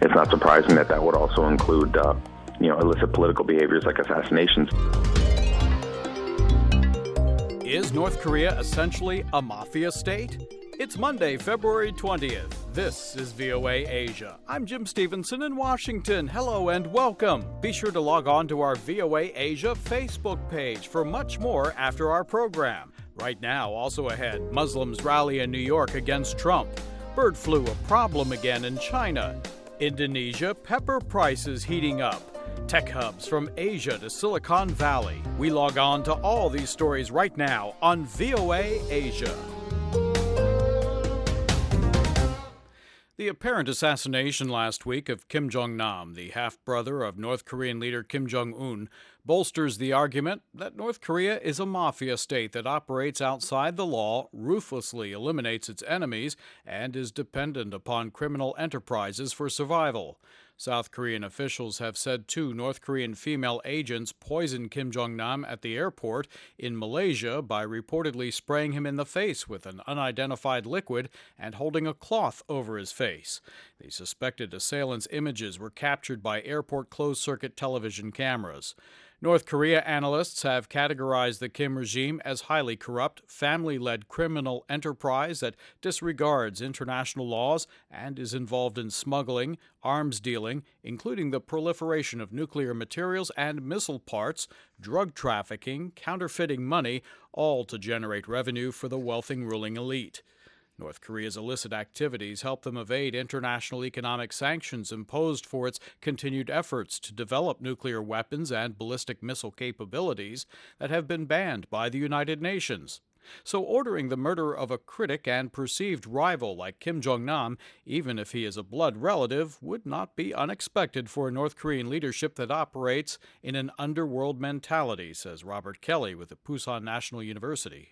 it's not surprising that that would also include, illicit political behaviors like assassinations. Is North Korea essentially a mafia state? It's Monday, February 20th. This is VOA Asia. I'm Jim Stevenson in Washington. Hello and welcome. Be sure to log on to our VOA Asia Facebook page for much more after our program. Right now, also ahead, Muslims rally in New York against Trump. Bird flu a problem again in China. Indonesia, pepper prices heating up. Tech hubs from Asia to Silicon Valley. We log on to all these stories right now on VOA Asia. The apparent assassination last week of Kim Jong-nam, the half-brother of North Korean leader Kim Jong-un, bolsters the argument that North Korea is a mafia state that operates outside the law, ruthlessly eliminates its enemies, and is dependent upon criminal enterprises for survival. South Korean officials have said 2 North Korean female agents poisoned Kim Jong-nam at the airport in Malaysia by reportedly spraying him in the face with an unidentified liquid and holding a cloth over his face. The suspected assailant's images were captured by airport closed-circuit television cameras. North Korea analysts have categorized the Kim regime as highly corrupt, family-led criminal enterprise that disregards international laws and is involved in smuggling, arms dealing, including the proliferation of nuclear materials and missile parts, drug trafficking, counterfeiting money, all to generate revenue for the wealthy ruling elite. North Korea's illicit activities help them evade international economic sanctions imposed for its continued efforts to develop nuclear weapons and ballistic missile capabilities that have been banned by the United Nations. So ordering the murder of a critic and perceived rival like Kim Jong-nam, even if he is a blood relative, would not be unexpected for a North Korean leadership that operates in an underworld mentality, says Robert Kelly with the Pusan National University.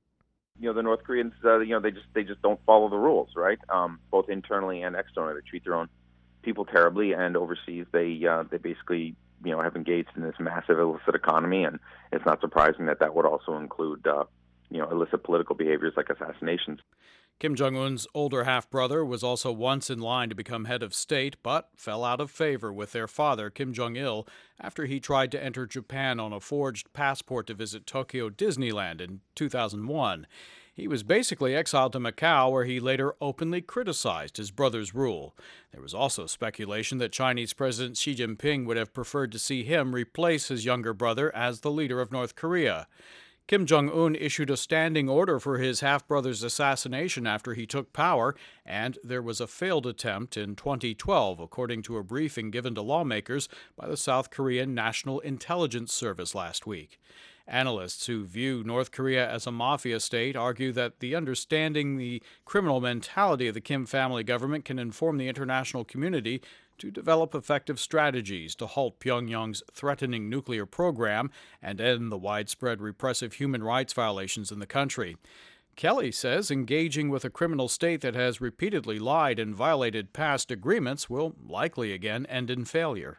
The North Koreans, they just don't follow the rules, right? Both internally and externally, they treat their own people terribly, and overseas, they basically, have engaged in this massive illicit economy, and it's not surprising that that would also include, illicit political behaviors like assassinations. Kim Jong-un's older half-brother was also once in line to become head of state, but fell out of favor with their father, Kim Jong-il, after he tried to enter Japan on a forged passport to visit Tokyo Disneyland in 2001. He was basically exiled to Macau, where he later openly criticized his brother's rule. There was also speculation that Chinese President Xi Jinping would have preferred to see him replace his younger brother as the leader of North Korea. Kim Jong-un issued a standing order for his half-brother's assassination after he took power, and there was a failed attempt in 2012, according to a briefing given to lawmakers by the South Korean National Intelligence Service last week. Analysts who view North Korea as a mafia state argue that understanding the criminal mentality of the Kim family government can inform the international community to develop effective strategies to halt Pyongyang's threatening nuclear program and end the widespread repressive human rights violations in the country. Kelly says engaging with a criminal state that has repeatedly lied and violated past agreements will likely again end in failure.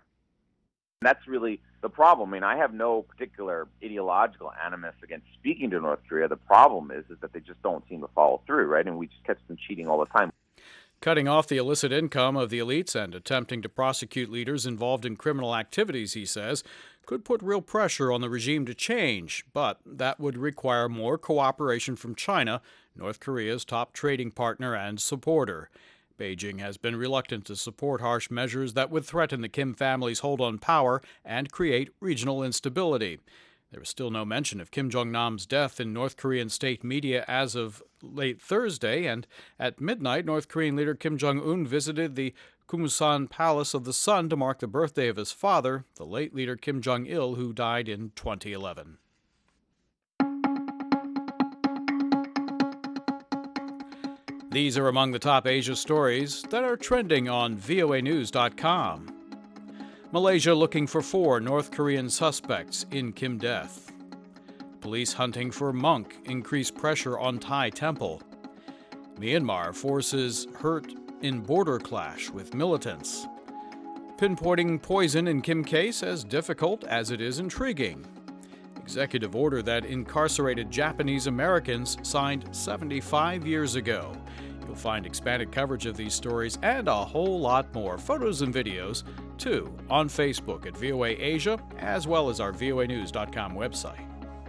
That's really the problem. I mean, I have no particular ideological animus against speaking to North Korea. The problem is that they just don't seem to follow through, right? And we just catch them cheating all the time. Cutting off the illicit income of the elites and attempting to prosecute leaders involved in criminal activities, he says, could put real pressure on the regime to change, but that would require more cooperation from China, North Korea's top trading partner and supporter. Beijing has been reluctant to support harsh measures that would threaten the Kim family's hold on power and create regional instability. There was still no mention of Kim Jong-nam's death in North Korean state media as of late Thursday, and at midnight, North Korean leader Kim Jong-un visited the Kumsan Palace of the Sun to mark the birthday of his father, the late leader Kim Jong-il, who died in 2011. These are among the top Asia stories that are trending on voanews.com. Malaysia looking for 4 North Korean suspects in Kim death. Police hunting for monk increase pressure on Thai temple. Myanmar forces hurt in border clash with militants. Pinpointing poison in Kim case as difficult as it is intriguing. Executive order that incarcerated Japanese Americans signed 75 years ago. You'll find expanded coverage of these stories and a whole lot more, photos and videos, too, on Facebook at VOA Asia, as well as our voanews.com website.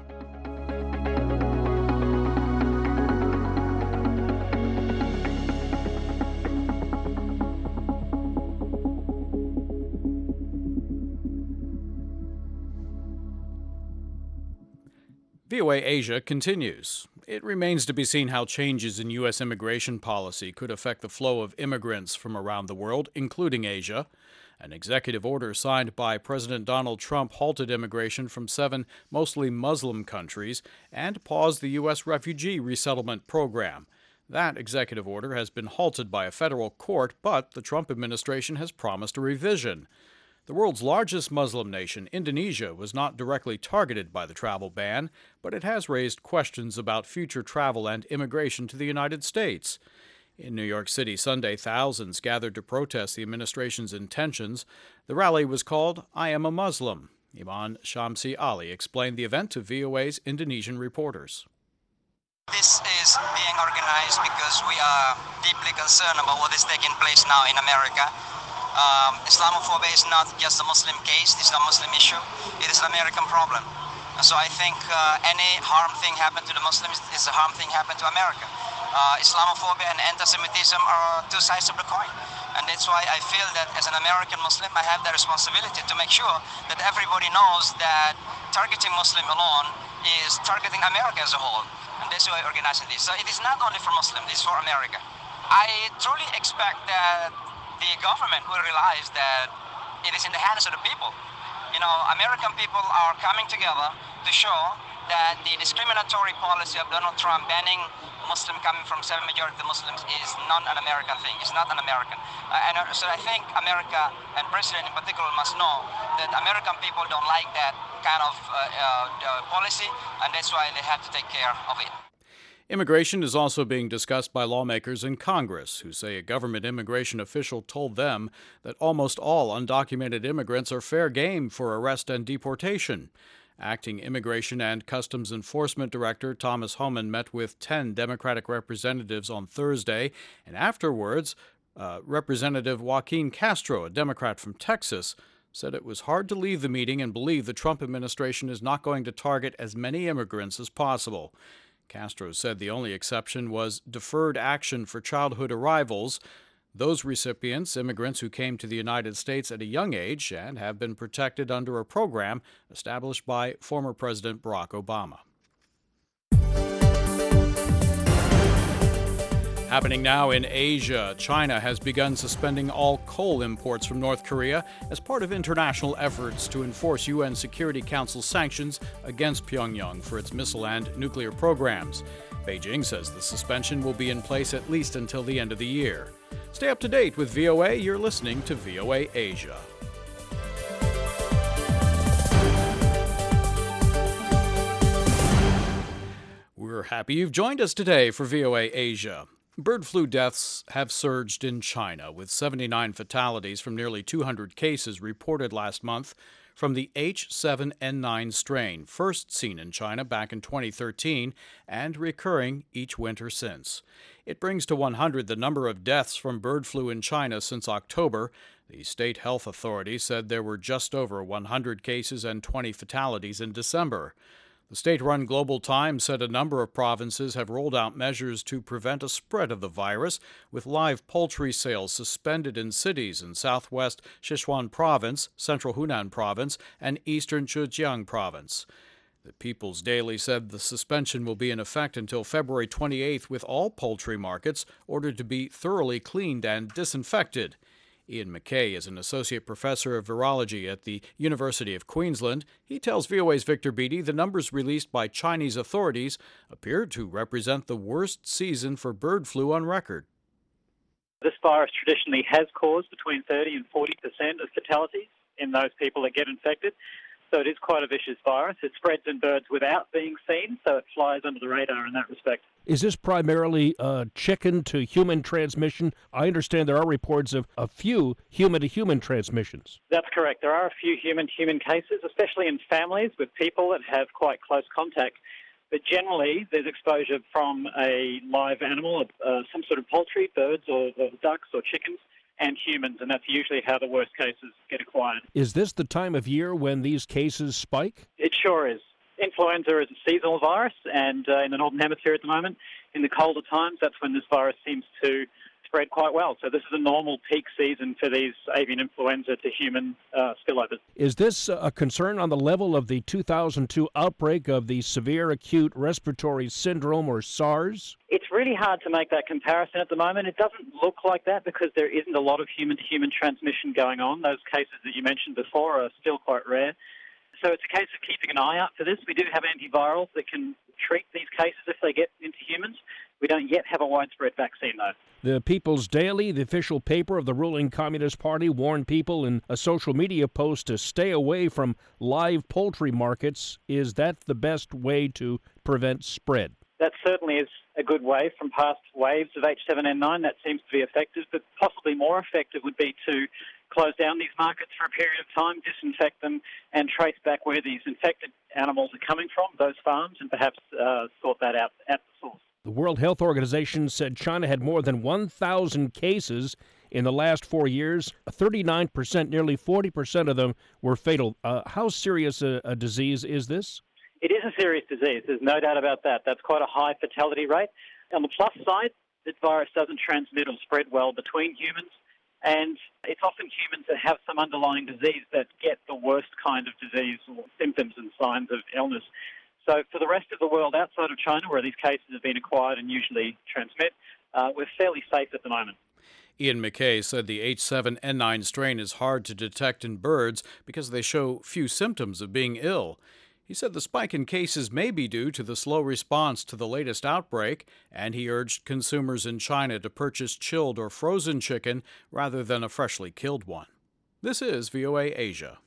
VOA Asia continues. It remains to be seen how changes in U.S. immigration policy could affect the flow of immigrants from around the world, including Asia. An executive order signed by President Donald Trump halted immigration from 7 mostly Muslim countries and paused the U.S. refugee resettlement program. That executive order has been halted by a federal court, but the Trump administration has promised a revision. The world's largest Muslim nation, Indonesia, was not directly targeted by the travel ban, but it has raised questions about future travel and immigration to the United States. In New York City Sunday, thousands gathered to protest the administration's intentions. The rally was called I Am a Muslim. Iman Shamsi Ali explained the event to VOA's Indonesian reporters. This is being organized because we are deeply concerned about what is taking place now in America. Islamophobia is not just a Muslim case, it's not a Muslim issue, it is an American problem. And so I think any harm thing happen to the Muslims is a harm thing happen to America. Islamophobia and anti-Semitism are two sides of the coin. And that's why I feel that as an American Muslim, I have the responsibility to make sure that everybody knows that targeting Muslim alone is targeting America as a whole. And that's why I'm organizing this. So it is not only for Muslims, it is for America. I truly expect that the government will realize that it is in the hands of the people. You know, American people are coming together to show that the discriminatory policy of Donald Trump banning Muslim coming from 7 majority Muslims is not an American thing. It's not an American. So I think America and President in particular must know that American people don't like that kind of policy, and that's why they have to take care of it. Immigration is also being discussed by lawmakers in Congress, who say a government immigration official told them that almost all undocumented immigrants are fair game for arrest and deportation. Acting Immigration and Customs Enforcement Director Thomas Homan met with 10 Democratic representatives on Thursday, and afterwards, Representative Joaquin Castro, a Democrat from Texas, said it was hard to leave the meeting and believe the Trump administration is not going to target as many immigrants as possible. Castro said the only exception was deferred action for childhood arrivals. Those recipients, immigrants who came to the United States at a young age and have been protected under a program established by former President Barack Obama. Happening now in Asia, China has begun suspending all coal imports from North Korea as part of international efforts to enforce UN Security Council sanctions against Pyongyang for its missile and nuclear programs. Beijing says the suspension will be in place at least until the end of the year. Stay up to date with VOA. You're listening to VOA Asia. We're happy you've joined us today for VOA Asia. Bird flu deaths have surged in China, with 79 fatalities from nearly 200 cases reported last month from the H7N9 strain, first seen in China back in 2013 and recurring each winter since. It brings to 100 the number of deaths from bird flu in China since October. The state health authority said there were just over 100 cases and 20 fatalities in December. The state-run Global Times said a number of provinces have rolled out measures to prevent a spread of the virus, with live poultry sales suspended in cities in southwest Sichuan Province, central Hunan Province, and eastern Zhejiang Province. The People's Daily said the suspension will be in effect until February 28th, with all poultry markets ordered to be thoroughly cleaned and disinfected. Ian McKay is an associate professor of virology at the University of Queensland. He tells VOA's Victor Beattie the numbers released by Chinese authorities appear to represent the worst season for bird flu on record. This virus traditionally has caused between 30 and 40% of fatalities in those people that get infected. So it is quite a vicious virus. It spreads in birds without being seen, so it flies under the radar in that respect. Is this primarily chicken to human transmission? I understand there are reports of a few human-to-human transmissions. That's correct. There are a few human-to-human cases, especially in families with people that have quite close contact. But generally, there's exposure from a live animal, some sort of poultry, birds or ducks or chickens, and humans, and that's usually how the worst cases get acquired. Is this the time of year when these cases spike? It sure is. Influenza is a seasonal virus, and in the Northern Hemisphere at the moment, in the colder times, that's when this virus seems to spread quite well. So this is a normal peak season for these avian influenza to human spillovers. Is this a concern on the level of the 2002 outbreak of the severe acute respiratory syndrome, or SARS? It's really hard to make that comparison at the moment. It doesn't look like that because there isn't a lot of human-to-human transmission going on. Those cases that you mentioned before are still quite rare. So it's a case of keeping an eye out for this. We do have antivirals that can treat these cases if they get into humans. We don't yet have a widespread vaccine, though. The People's Daily, the official paper of the ruling Communist Party, warned people in a social media post to stay away from live poultry markets. Is that the best way to prevent spread? That certainly is a good way from past waves of H7N9. That seems to be effective, but possibly more effective would be to close down these markets for a period of time, disinfect them, and trace back where these infected animals are coming from, those farms, and perhaps sort that out at the source. The World Health Organization said China had more than 1,000 cases in the last 4 years. 39%, nearly 40% of them were fatal. How serious a disease is this? It is a serious disease. There's no doubt about that. That's quite a high fatality rate. On the plus side, this virus doesn't transmit or spread well between humans, and it's often humans that have some underlying disease that get the worst kind of disease or symptoms and signs of illness. So for the rest of the world outside of China, where these cases have been acquired and usually transmit, we're fairly safe at the moment. Ian MacKay said the H7N9 strain is hard to detect in birds because they show few symptoms of being ill. He said the spike in cases may be due to the slow response to the latest outbreak, and he urged consumers in China to purchase chilled or frozen chicken rather than a freshly killed one. This is VOA Asia.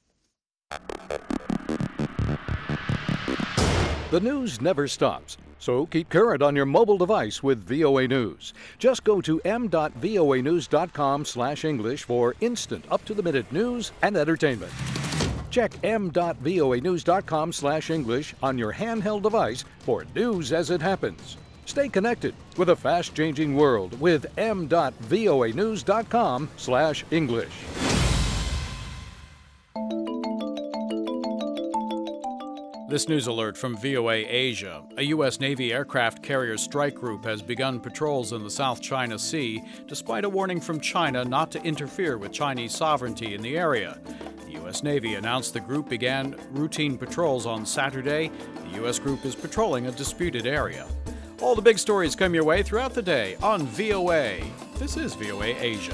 The news never stops, so keep current on your mobile device with VOA News. Just go to m.voanews.com/English for instant, up-to-the-minute news and entertainment. Check m.voanews.com/English on your handheld device for news as it happens. Stay connected with a fast-changing world with m.voanews.com/English. This news alert from VOA Asia. A U.S. Navy aircraft carrier strike group has begun patrols in the South China Sea, despite a warning from China not to interfere with Chinese sovereignty in the area. The U.S. Navy announced the group began routine patrols on Saturday. The U.S. group is patrolling a disputed area. All the big stories come your way throughout the day on VOA. This is VOA Asia.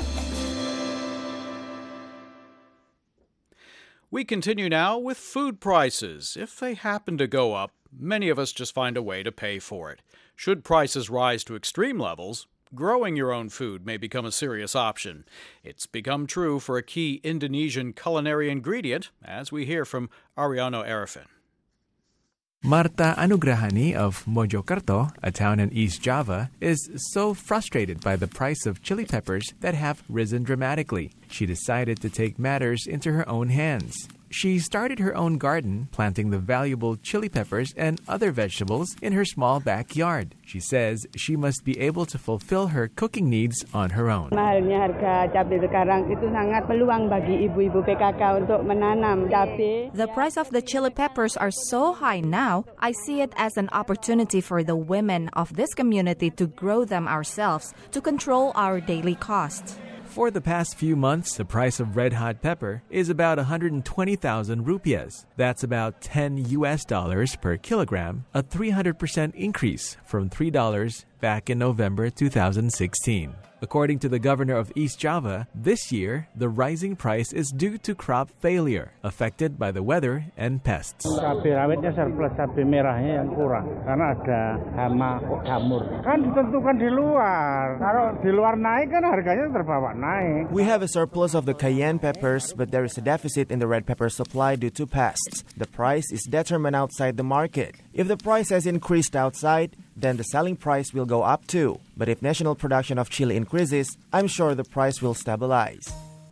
We continue now with food prices. If they happen to go up, many of us just find a way to pay for it. Should prices rise to extreme levels, growing your own food may become a serious option. It's become true for a key Indonesian culinary ingredient, as we hear from Ariano Arifin. Marta Anugrahani of Mojokerto, a town in East Java, is so frustrated by the price of chili peppers that have risen dramatically. She decided to take matters into her own hands. She started her own garden, planting the valuable chili peppers and other vegetables in her small backyard. She says she must be able to fulfill her cooking needs on her own. Mahalnya harga cabai sekarang itu sangat peluang bagi ibu-ibu PKK untuk menanam cabai. The price of the chili peppers are so high now, I see it as an opportunity for the women of this community to grow them ourselves to control our daily costs. For the past few months, the price of red hot pepper is about 120,000 rupiahs. That's about $10 per kilogram, a 300% increase from $3 back in November 2016. According to the governor of East Java, this year, the rising price is due to crop failure, affected by the weather and pests. Cabai rawitnya surplus, cabai merahnya yang kurang karena ada hama jamur. Kan ditentukan di luar. Kalau di luar naik kan harganya terbawa naik. We have a surplus of the cayenne peppers, but there is a deficit in the red pepper supply due to pests. The price is determined outside the market. If the price has increased outside, then the selling price will go up too. But if national production of chili increases, I'm sure the price will stabilize.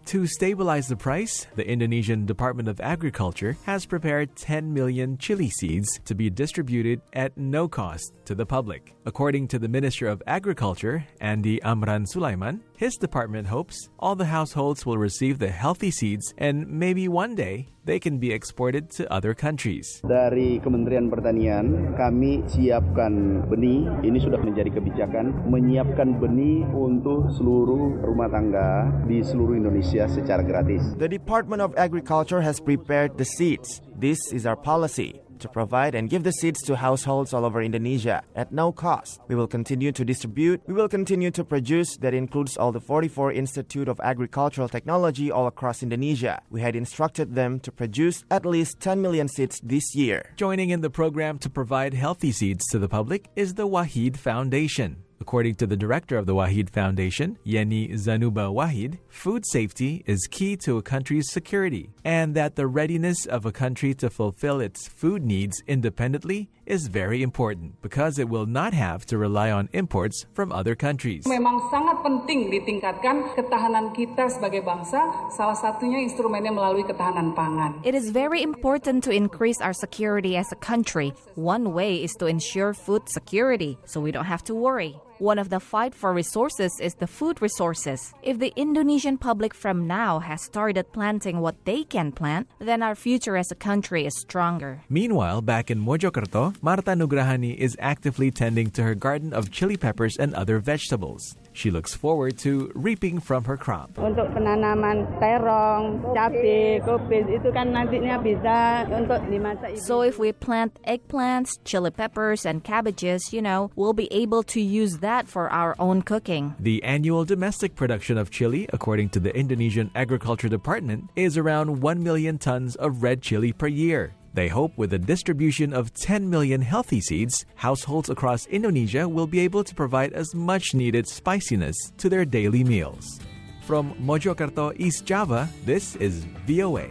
To stabilize the price, the Indonesian Department of Agriculture has prepared 10 million chili seeds to be distributed at no cost to the public. According to the Minister of Agriculture, Andi Amran Sulaiman, his department hopes all the households will receive the healthy seeds and maybe one day they can be exported to other countries. Dari Kementerian Pertanian, kami siapkan benih. Ini sudah menjadi kebijakan, menyiapkan benih untuk seluruh rumah tangga di seluruh Indonesia secara gratis. The Department of Agriculture has prepared the seeds. This is our policy, to provide and give the seeds to households all over Indonesia at no cost. We will continue to distribute. We will continue to produce. That includes all the 44 Institute of Agricultural Technology all across Indonesia. We had instructed them to produce at least 10 million seeds this year. Joining in the program to provide healthy seeds to the public is the Wahid Foundation. According to the director of the Wahid Foundation, Yeni Zanuba Wahid, food safety is key to a country's security, and that the readiness of a country to fulfill its food needs independently is very important because it will not have to rely on imports from other countries. Memang sangat penting ditingkatkan ketahanan kita sebagai bangsa, salah satunya instrumennya melalui ketahanan pangan. It is very important to increase our security as a country. One way is to ensure food security, so we don't have to worry. One of the fight for resources is the food resources. If the Indonesian public from now has started planting what they can plant, then our future as a country is stronger. Meanwhile, back in Mojokerto, Marta Nugrahani is actively tending to her garden of chili peppers and other vegetables. She looks forward to reaping from her crop. Untuk penanaman terong, cabai, kopis, itu kan nantinya bisa untuk dimasak. So if we plant eggplants, chili peppers, and cabbages, we'll be able to use that for our own cooking. The annual domestic production of chili, according to the Indonesian Agriculture Department, is around 1 million tons of red chili per year. They hope with the distribution of 10 million healthy seeds, households across Indonesia will be able to provide as much needed spiciness to their daily meals. From Mojokerto, East Java, this is VOA.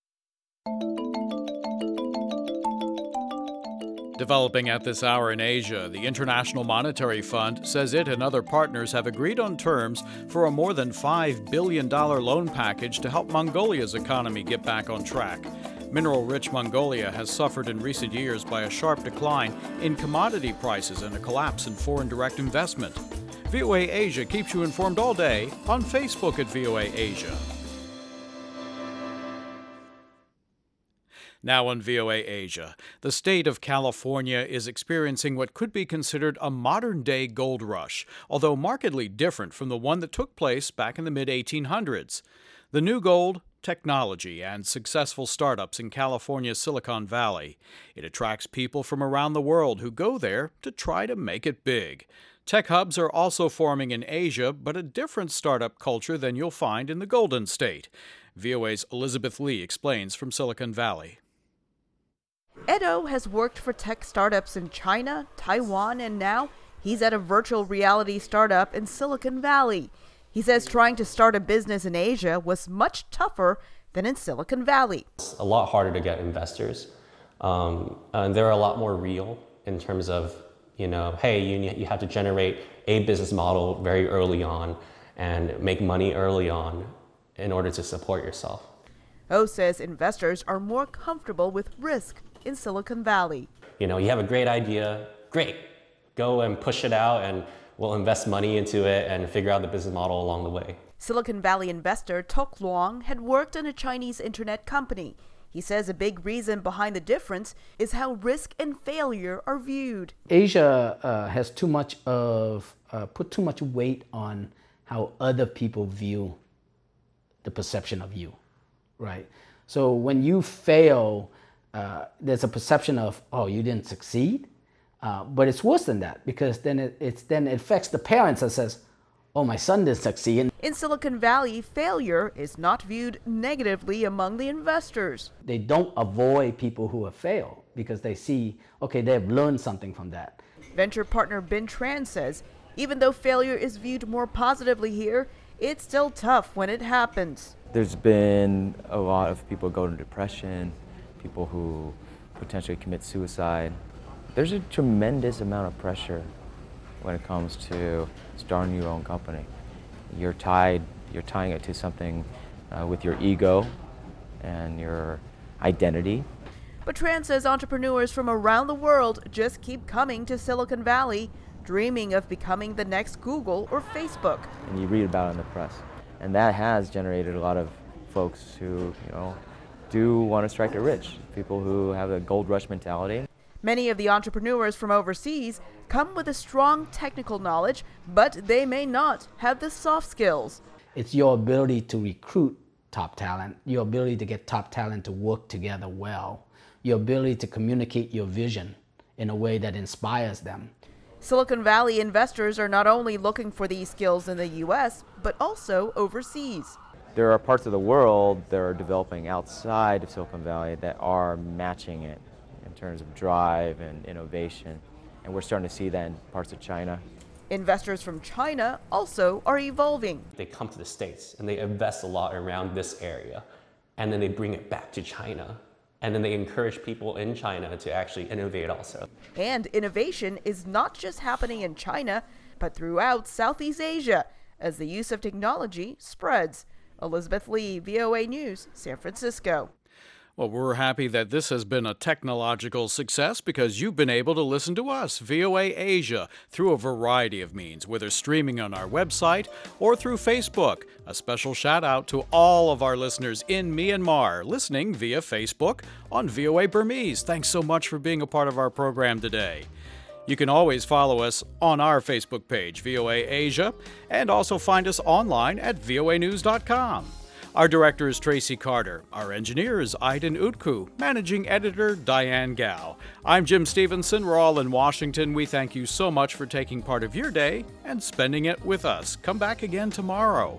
Developing at this hour in Asia, the International Monetary Fund says it and other partners have agreed on terms for a more than $5 billion loan package to help Mongolia's economy get back on track. Mineral-rich Mongolia has suffered in recent years by a sharp decline in commodity prices and a collapse in foreign direct investment. VOA Asia keeps you informed all day on Facebook at VOA Asia. Now on VOA Asia, the state of California is experiencing what could be considered a modern-day gold rush, although markedly different from the one that took place back in the mid-1800s. The new gold, technology, and successful startups in California's Silicon Valley. It attracts people from around the world who go there to try to make it big. Tech hubs are also forming in Asia, but a different startup culture than you'll find in the Golden State. VOA's Elizabeth Lee explains from Silicon Valley. Edo has worked for tech startups in China, Taiwan, and now he's at a virtual reality startup in Silicon Valley. He says trying to start a business in Asia was much tougher than in Silicon Valley. It's a lot harder to get investors, and they're a lot more real in terms of, hey, you have to generate a business model very early on and make money early on in order to support yourself. O says investors are more comfortable with risk in Silicon Valley. You have a great idea, great. Go and push it out and we'll invest money into it and figure out the business model along the way. Silicon Valley investor Tok Luong had worked in a Chinese internet company. He says a big reason behind the difference is how risk and failure are viewed. Asia has put too much weight on how other people view the perception of you, right? So when you fail, there's a perception of, you didn't succeed. But it's worse than that, because then it affects the parents that says, my son didn't succeed. In Silicon Valley, failure is not viewed negatively among the investors. They don't avoid people who have failed because they see, they've learned something from that. Venture partner Ben Tran says, even though failure is viewed more positively here, it's still tough when it happens. There's been a lot of people go into depression, people who potentially commit suicide. There's a tremendous amount of pressure when it comes to starting your own company. You're tying it to something with your ego and your identity. But Tran says entrepreneurs from around the world just keep coming to Silicon Valley, dreaming of becoming the next Google or Facebook. And you read about it in the press. And that has generated a lot of folks who, do want to strike it rich, people who have a gold rush mentality. Many of the entrepreneurs from overseas come with a strong technical knowledge, but they may not have the soft skills. It's your ability to recruit top talent, your ability to get top talent to work together well, your ability to communicate your vision in a way that inspires them. Silicon Valley investors are not only looking for these skills in the U.S., but also overseas. There are parts of the world that are developing outside of Silicon Valley that are matching it in terms of drive and innovation, and we're starting to see that in parts of China. Investors from China also are evolving. They come to the States and they invest a lot around this area, and then they bring it back to China, and then they encourage people in China to actually innovate also. And innovation is not just happening in China, but throughout Southeast Asia as the use of technology spreads. Elizabeth Lee, VOA News, San Francisco. Well, we're happy that this has been a technological success because you've been able to listen to us, VOA Asia, through a variety of means, whether streaming on our website or through Facebook. A special shout out to all of our listeners in Myanmar listening via Facebook on VOA Burmese. Thanks so much for being a part of our program today. You can always follow us on our Facebook page, VOA Asia, and also find us online at voanews.com. Our director is Tracy Carter. Our engineer is Aiden Utku. Managing editor, Diane Gao. I'm Jim Stevenson. We're all in Washington. We thank you so much for taking part of your day and spending it with us. Come back again tomorrow.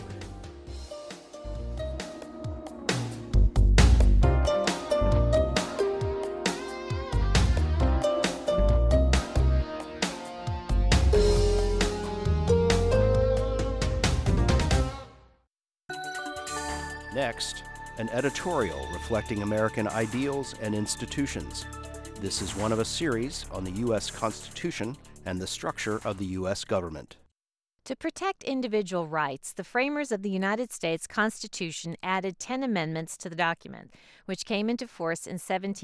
Next, an editorial reflecting American ideals and institutions. This is one of a series on the U.S. Constitution and the structure of the U.S. government. To protect individual rights, the framers of the United States Constitution added 10 amendments to the document, which came into force in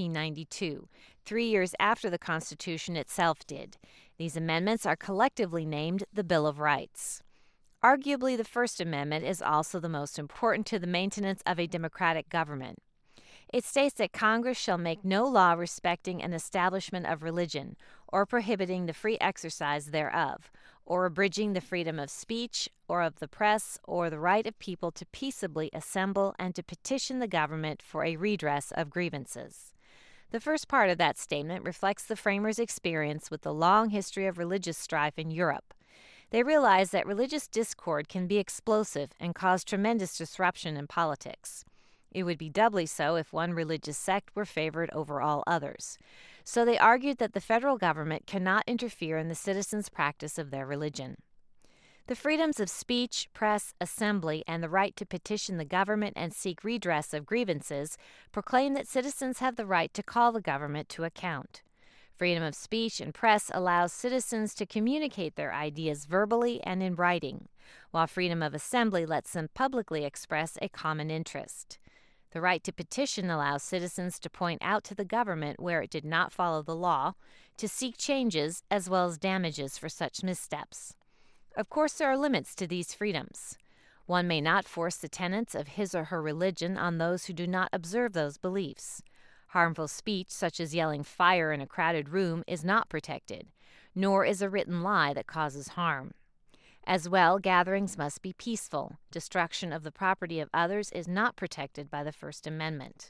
1792, 3 years after the Constitution itself did. These amendments are collectively named the Bill of Rights. Arguably, the First Amendment is also the most important to the maintenance of a democratic government. It states that Congress shall make no law respecting an establishment of religion, or prohibiting the free exercise thereof, or abridging the freedom of speech, or of the press, or the right of people to peaceably assemble and to petition the government for a redress of grievances. The first part of that statement reflects the framers' experience with the long history of religious strife in Europe. They realize that religious discord can be explosive and cause tremendous disruption in politics. It would be doubly so if one religious sect were favored over all others. So they argued that the federal government cannot interfere in the citizens' practice of their religion. The freedoms of speech, press, assembly, and the right to petition the government and seek redress of grievances proclaim that citizens have the right to call the government to account. Freedom of speech and press allows citizens to communicate their ideas verbally and in writing, while freedom of assembly lets them publicly express a common interest. The right to petition allows citizens to point out to the government where it did not follow the law, to seek changes as well as damages for such missteps. Of course, there are limits to these freedoms. One may not force the tenets of his or her religion on those who do not observe those beliefs. Harmful speech, such as yelling fire in a crowded room, is not protected, nor is a written lie that causes harm. As well, gatherings must be peaceful. Destruction of the property of others is not protected by the First Amendment.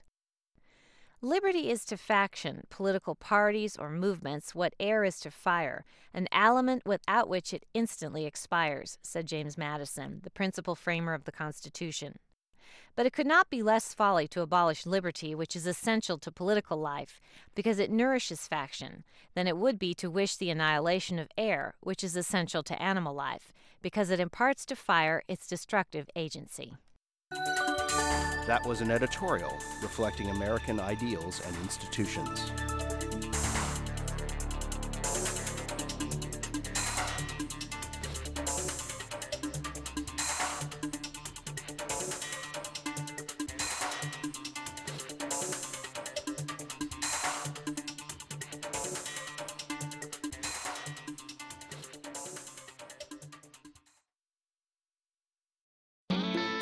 Liberty is to faction, political parties, or movements what air is to fire, an element without which it instantly expires, said James Madison, the principal framer of the Constitution. But it could not be less folly to abolish liberty, which is essential to political life, because it nourishes faction, than it would be to wish the annihilation of air, which is essential to animal life, because it imparts to fire its destructive agency. That was an editorial reflecting American ideals and institutions.